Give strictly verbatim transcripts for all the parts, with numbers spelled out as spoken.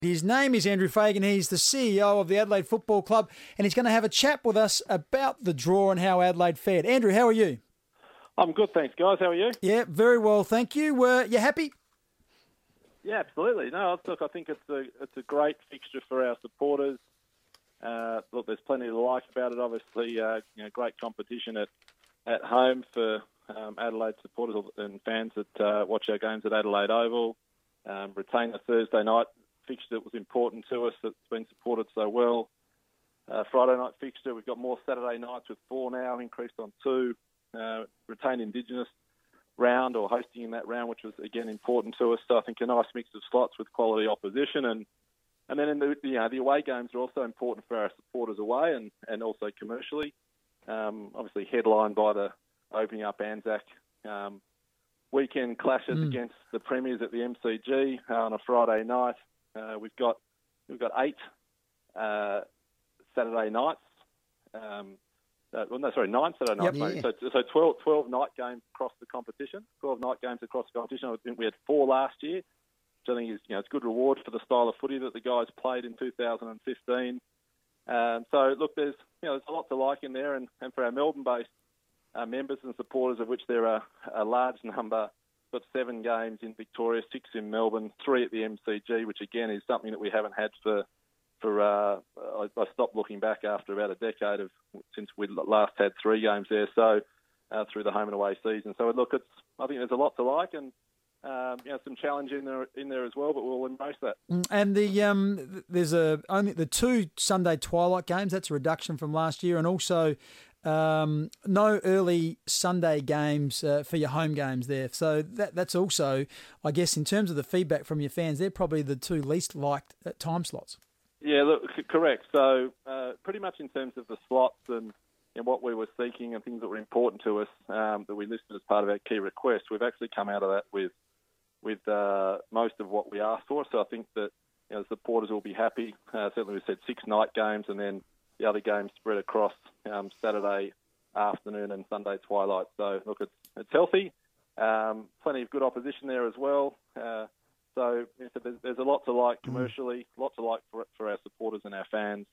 His name is Andrew Fagan. He's the C E O of the Adelaide Football Club, and he's going to have a chat with us about the draw and how Adelaide fared. Andrew, how are you? I'm good, thanks, guys. How are you? Yeah, very well, thank you. Uh, you happy? Yeah, absolutely. No, look, I think it's a it's a great fixture for our supporters. Uh, look, there's plenty to like about it. Obviously, uh, you know, great competition at at home for um, Adelaide supporters and fans that uh, watch our games at Adelaide Oval. Um, retain a Thursday night fixture that was important to us, that's been supported so well. Uh, Friday night fixture, we've got more Saturday nights with four now, increased on two. Uh, retained Indigenous round or hosting in that round, which was, again, important to us. So I think a nice mix of slots with quality opposition. And and then in the, you know, the away games are also important for our supporters away and, and also commercially. Um, obviously headlined by the opening up Anzac um, weekend clashes mm. against the Premiers at the M C G uh, on a Friday night. Uh, we've got we've got eight uh, Saturday nights. Um, uh, well, no, sorry, nine Saturday nights. Yep, yeah. So, so twelve, twelve night games across the competition. twelve night games across the competition. I think we had four last year, which I think is you know it's good reward for the style of footy that the guys played in two thousand fifteen. Um, so look, there's you know there's a lot to like in there, and, and for our Melbourne-based uh, members and supporters, of which there are a large number. Got seven games in Victoria, six in Melbourne, three at the M C G, which again is something that we haven't had for for. Uh, I, I stopped looking back after about a decade of since we last had three games there. So uh, through the home and away season. So look, it's I think there's a lot to like and um, you know some challenge in there in there as well, but we'll embrace that. And the um, there's a only the two Sunday twilight games. That's a reduction from last year, and also. Um, no early Sunday games uh, for your home games there. So that that's also, I guess, in terms of the feedback from your fans, they're probably the two least liked uh, time slots. Yeah, look, c- correct. So uh, pretty much in terms of the slots and, and what we were seeking and things that were important to us um, that we listed as part of our key requests, we've actually come out of that with with uh, most of what we asked for. So I think that you know, the supporters will be happy. Uh, certainly we said six night games and then the other games spread across um, Saturday afternoon and Sunday twilight. So, look, it's it's healthy. Um, plenty of good opposition there as well. Uh, so, there's, there's a lot to like commercially, a lot to like for, for our supporters and our fans.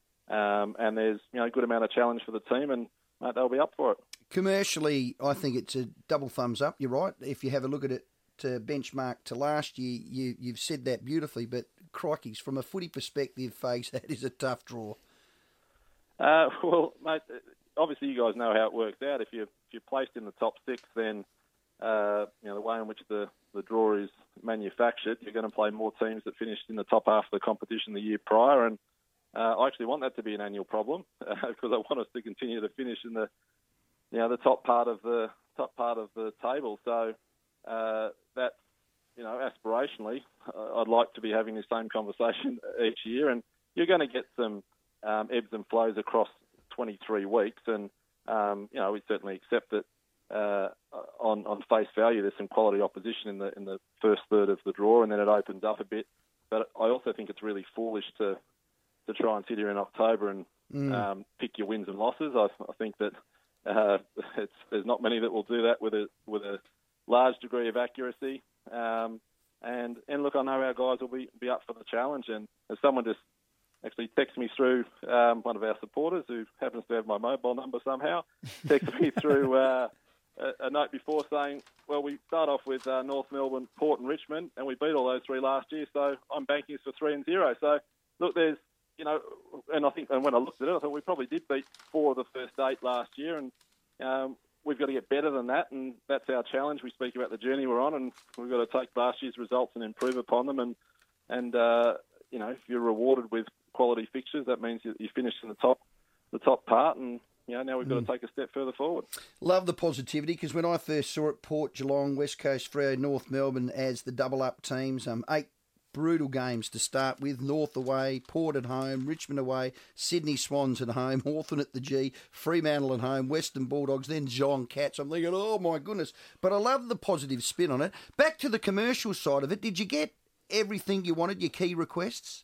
Um, and there's you know a good amount of challenge for the team, and uh, they'll be up for it. Commercially, I think it's a double thumbs up. You're right. If you have a look at it to benchmark to last year, you, you've said that beautifully. But, crikeys, from a footy perspective, Fags, that is a tough draw. Uh, well, mate, obviously you guys know how it works out. If you're, if you're placed in the top six, then uh, you know the way in which the, the draw is manufactured, you're going to play more teams that finished in the top half of the competition the year prior. And uh, I actually want that to be an annual problem uh, because I want us to continue to finish in the you know the top part of the top part of the table. So uh, that you know aspirationally, uh, I'd like to be having the same conversation each year, and you're going to get some. Um, ebbs and flows across twenty-three weeks, and um, you know we certainly accept that uh, on on face value. There's some quality opposition in the in the first third of the draw, and then it opens up a bit. But I also think it's really foolish to to try and sit here in October and mm. um, pick your wins and losses. I, I think that uh, it's, there's not many that will do that with a with a large degree of accuracy. Um, and and look, I know our guys will be be up for the challenge. And as someone just actually text me through, um, one of our supporters who happens to have my mobile number somehow, text me through uh, a, a note before saying, well, we start off with uh, North Melbourne, Port and Richmond, and we beat all those three last year, so I'm banking us for three and zero. So, look, there's, you know, and I think, and when I looked at it, I thought we probably did beat four of the first eight last year, and um, we've got to get better than that, and that's our challenge. We speak about the journey we're on, and we've got to take last year's results and improve upon them, and, and uh, you know, if you're rewarded with quality fixtures, that means you, you finish in the top the top part, and you know now we've got mm. to take a step further forward. Love the positivity, because when I first saw it, Port, Geelong, West Coast, Freo, North Melbourne as the double up teams, um, eight brutal games to start with. North away, Port at home, Richmond away, Sydney Swans at home, Hawthorn at the G, Fremantle at home, Western Bulldogs, then Geelong Cats. I'm thinking, oh my goodness. But I love the positive spin on it. Back to the commercial side of it, did you get everything you wanted, your key requests?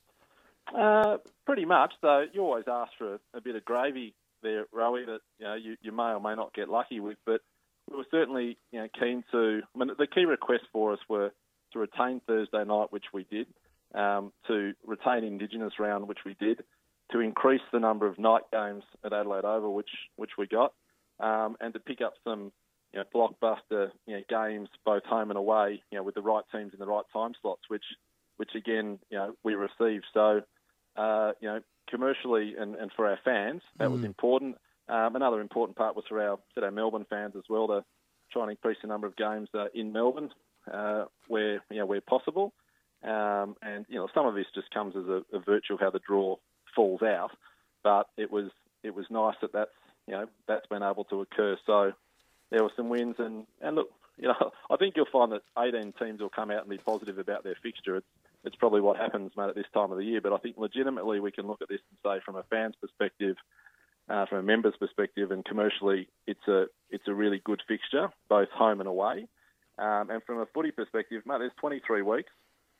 Uh, pretty much. So you always ask for a, a bit of gravy there, Rowie, that you know you, you may or may not get lucky with. But we were certainly you know keen to. I mean, the key requests for us were to retain Thursday night, which we did. um, to retain Indigenous round, which we did, to increase the number of night games at Adelaide Oval, which which we got, um, and to pick up some you know, blockbuster you know, games, both home and away, you know, with the right teams in the right time slots, which which again you know we received. So uh, you know commercially and, and for our fans, that mm. was important. Um, another important part was for our, our Melbourne fans as well, to try and increase the number of games uh, in Melbourne uh, where you know where possible. Um, and you know some of this just comes as a, a virtue of how the draw falls out, but it was it was nice that that's you know that's been able to occur. So there were some wins, and, and look, you know I think you'll find that eighteen teams will come out and be positive about their fixture. It's, it's probably what happens, mate, at this time of the year. But I think legitimately we can look at this and say, from a fan's perspective, uh, from a member's perspective, and commercially, it's a it's a really good fixture, both home and away. Um, and from a footy perspective, mate, there's twenty-three weeks,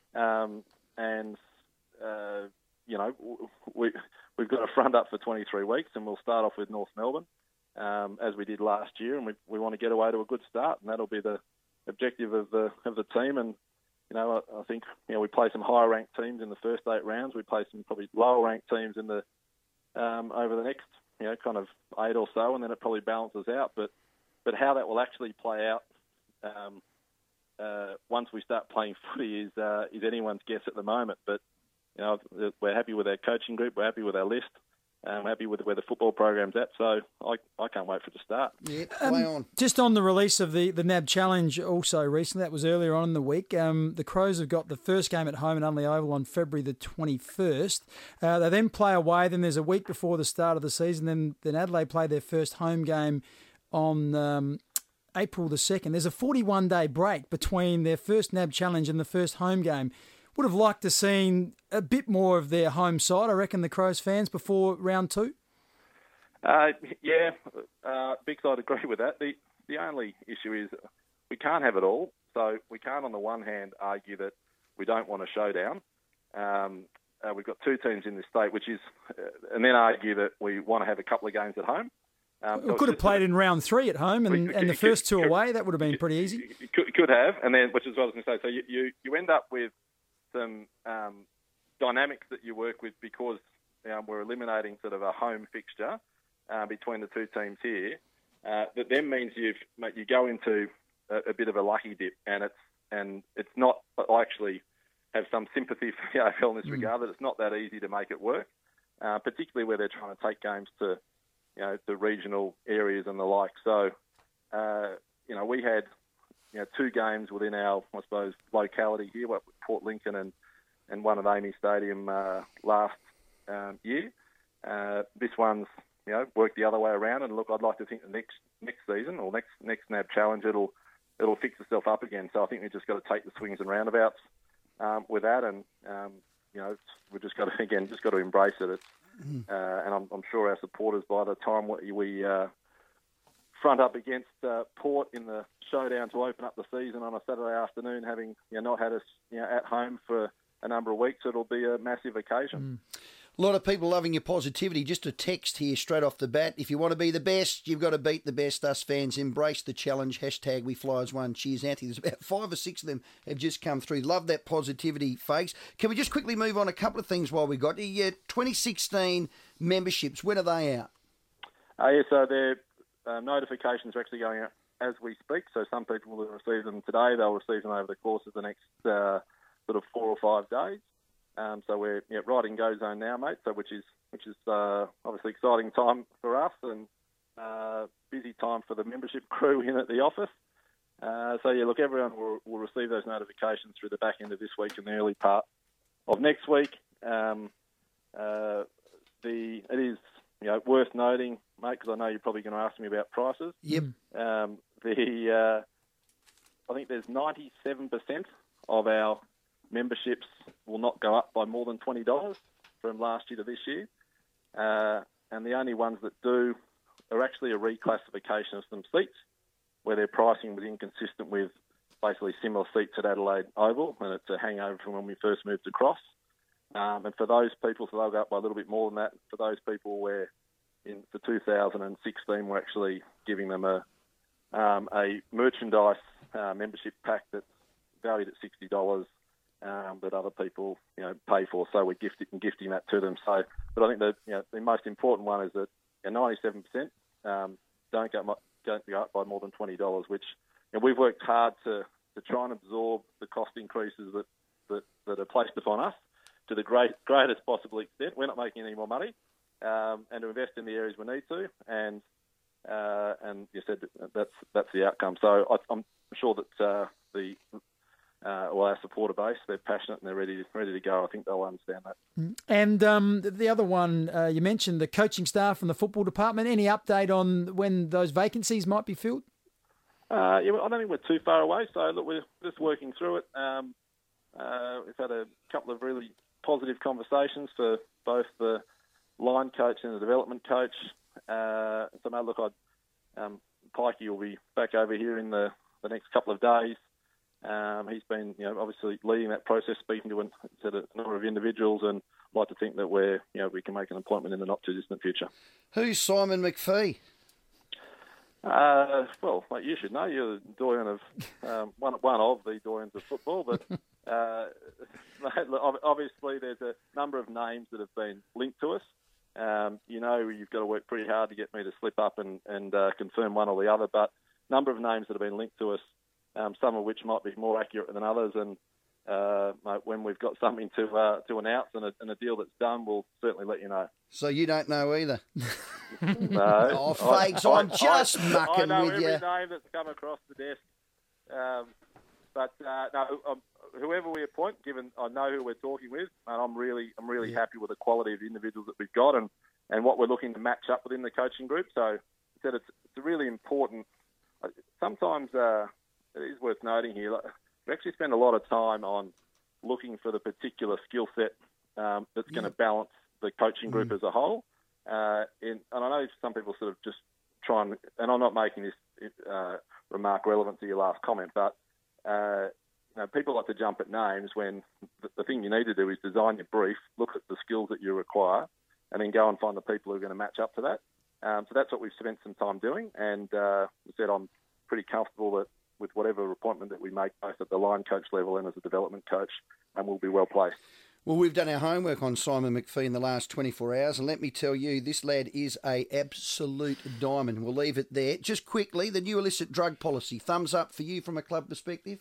um, and uh, you know we we've got a front up for twenty-three weeks, and we'll start off with North Melbourne, um, as we did last year, and we we want to get away to a good start, and that'll be the objective of the of the team. And you know, I, I think you know we play some higher ranked teams in the first eight rounds. We play some probably lower ranked teams in the um, over the next you know kind of eight or so, and then it probably balances out. But but how that will actually play out um, uh, once we start playing footy is uh, is anyone's guess at the moment. But you know, we're happy with our coaching group. We're happy with our list. I'm happy with where the football program's at, so I, I can't wait for it to start. Yeah, play um, on. Just on the release of the, the N A B Challenge also recently, that was earlier on in the week, um, the Crows have got the first game at home at Unley Oval on February the twenty-first. Uh, they then play away, then there's a week before the start of the season, then, then Adelaide play their first home game on um, April the second. There's a forty-one day break between their first N A B Challenge and the first home game. Would have liked to seen a bit more of their home side, I reckon, the Crows fans, before round two. Uh, yeah, uh, Big Side agree with that. The the only issue is we can't have it all. So we can't, on the one hand, argue that we don't want a showdown. Um, uh, we've got two teams in this state, which is, uh, and then argue that we want to have a couple of games at home. Um, we so could have played in round three at home and, we, and the first two could, away. That would have been pretty easy. Could, could have, and then, which is what I was going to say. So you, you, you end up with some um, dynamics that you work with because um, we're eliminating sort of a home fixture uh, between the two teams here. Uh, that then means you've you go into a, a bit of a lucky dip, and it's and it's not. I actually have some sympathy for the A F L in this mm. regard, that it's not that easy to make it work, uh, particularly where they're trying to take games to you know to regional areas and the like. So uh, you know we had. You know, two games within our, I suppose, locality here, what Port Lincoln and, and one at Amy Stadium uh, last um, year. Uh, this one's, you know, worked the other way around. And look, I'd like to think the next next season or next next N A B Challenge, it'll it'll fix itself up again. So I think we've just got to take the swings and roundabouts um, with that, and um, you know, we've just got to again just got to embrace it. It's, uh, and I'm, I'm sure our supporters, by the time we, we uh, front up against uh, Port in the showdown to open up the season on a Saturday afternoon, having you know, not had us you know, at home for a number of weeks, it'll be a massive occasion. Mm. A lot of people loving your positivity. Just a text here straight off the bat. If you want to be the best, you've got to beat the best. Us fans, embrace the challenge. Hashtag we fly as one. Cheers, Anthony. There's about five or six of them have just come through. Love that positivity, folks. Can we just quickly move on a couple of things while we got the uh, twenty sixteen memberships? When are they out? Uh, yeah, so their uh, notifications are actually going out as we speak. So some people will receive them today. They'll receive them over the course of the next uh, sort of four or five days. Um, so we're yeah, right in go zone now, mate. So which is which is uh, obviously exciting time for us and uh, busy time for the membership crew in at the office. Uh, so yeah, look, everyone will, will receive those notifications through the back end of this week and the early part of next week. Um, uh, the it is you know worth noting, mate, because I know you're probably going to ask me about prices. Yep. Um, the uh, I think there's ninety-seven percent of our memberships will not go up by more than twenty dollars from last year to this year. Uh, and the only ones that do are actually a reclassification of some seats where their pricing was inconsistent with basically similar seats at Adelaide Oval, and it's a hangover from when we first moved across. Um, and for those people, so they'll go up by a little bit more than that. For those people where in for two thousand sixteen we're actually giving them a um, a merchandise uh, membership pack that's valued at sixty dollars. um, that other people, you know, pay for. So we're gifting, gifting that to them. So, but I think the, you know, the most important one is that you know, ninety-seven percent um, don't go mu- don't go up by more than twenty dollars, which you know, we've worked hard to, to try and absorb the cost increases that, that, that are placed upon us to the great, greatest possible extent. We're not making any more money, um, and to invest in the areas we need to, and uh, and you said that that's that's the outcome. So I, I'm sure that uh, the uh, well, our supporter base, they're passionate and they're ready ready to go. I think they'll understand that. And um, the other one uh, you mentioned, the coaching staff from the football department. Any update on when those vacancies might be filled? Uh, yeah, I don't think we're too far away. So look, we're just working through it. Um, uh, we've had a couple of really positive conversations for both the line coach and the development coach. Uh, so, mate, look, I'd, um, Pikey will be back over here in the, the next couple of days. Um, he's been, you know, obviously leading that process, speaking to, an, to a number of individuals, and I'd like to think that we're, you know, we can make an appointment in the not too distant future. Who's Simon McPhee? Uh, well, like you should know, you're the doyen of um, one one of the doyens of football, but uh, obviously there's a number of names that have been linked to us. Um, you know, you've got to work pretty hard to get me to slip up and, and uh, confirm one or the other, but a number of names that have been linked to us, um, some of which might be more accurate than others, and uh, mate, when we've got something to uh, to announce and a, and a deal that's done, we'll certainly let you know. So you don't know either? No. Oh, Fakes, I'm just I, mucking I know with every you. name that's come across the desk. Um, but uh, no, um, whoever we appoint, given I know who we're talking with, and I'm really, I'm really Yeah. happy with the quality of the individuals that we've got, and, and what we're looking to match up within the coaching group. So, said it's it's a really important. Sometimes uh, it is worth noting here. Like, we actually spend a lot of time on looking for the particular skill set um, that's going to balance the coaching group mm. as a whole. Uh, in, and I know some people sort of just try and, and I'm not making this uh, remark relevant to your last comment, but uh, you know, people like to jump at names when the, the thing you need to do is design your brief, look at the skills that you require, and then go and find the people who are going to match up to that. Um, so that's what we've spent some time doing, and uh, I said I'm pretty comfortable that with whatever appointment that we make, both at the line coach level and as a development coach, and we'll be well placed. Well, we've done our homework on Simon McPhee in the last twenty-four hours, and let me tell you, this lad is a absolute diamond. We'll leave it there. Just quickly, the new illicit drug policy, thumbs up for you from a club perspective?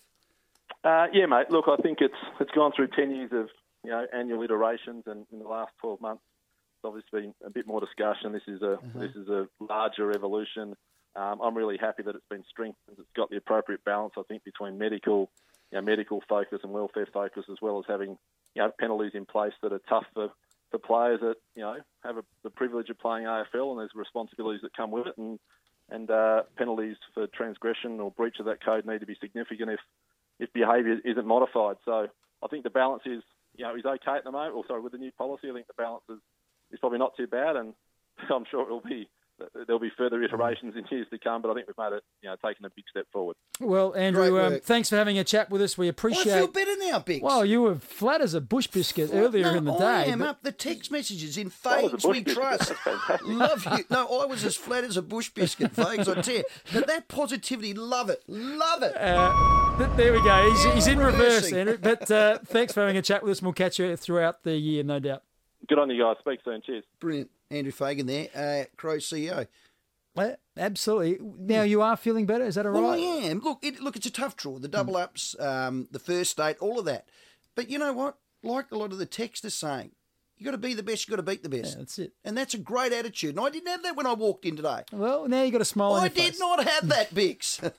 Uh, yeah, mate. Look, I think it's it's gone through ten years of you know annual iterations, and in the last twelve months, it's obviously been a bit more discussion. This is a uh-huh. this is a larger evolution. Um, I'm really happy that it's been strengthened. It's got the appropriate balance, I think, between medical, you know, medical focus and welfare focus, as well as having you know penalties in place that are tough for, for players that you know have a, the privilege of playing A F L, and there's responsibilities that come with it, and and uh, penalties for transgression or breach of that code need to be significant if if behaviour isn't modified. So I think the balance is you know is okay at the moment. Or sorry, with the new policy, I think the balance is, is probably not too bad, and I'm sure it will be. There'll be further iterations in years to come, but I think we've made it, you know, taken a big step forward. Well, Andrew, um, thanks for having a chat with us. We appreciate. Well, I feel better now, Bix. Well, you were flat as a bush biscuit Flat, earlier no, in the I day. I am but... up. The text messages in Fakes we trust. Love you. No, I was as flat as a bush biscuit, Fakes, I tell you. But that positivity, love it, love it. Uh, th- there we go. He's, he's in reverse, Reversing. Andrew. But uh, thanks for having a chat with us. And we'll catch you throughout the year, no doubt. Good on you guys. Speak soon. Cheers. Brilliant. Andrew Fagan there, uh, Crow C E O. Uh, absolutely. Now you are feeling better. Is that all right? Well, I am. Look, it, look, it's a tough draw. The double ups, um, the first state, all of that. But you know what? Like a lot of the text is saying, you got to be the best. You got to beat the best. Yeah, that's it. And that's a great attitude. And I didn't have that when I walked in today. Well, now you got a smile on I your did face. not have that, Bix.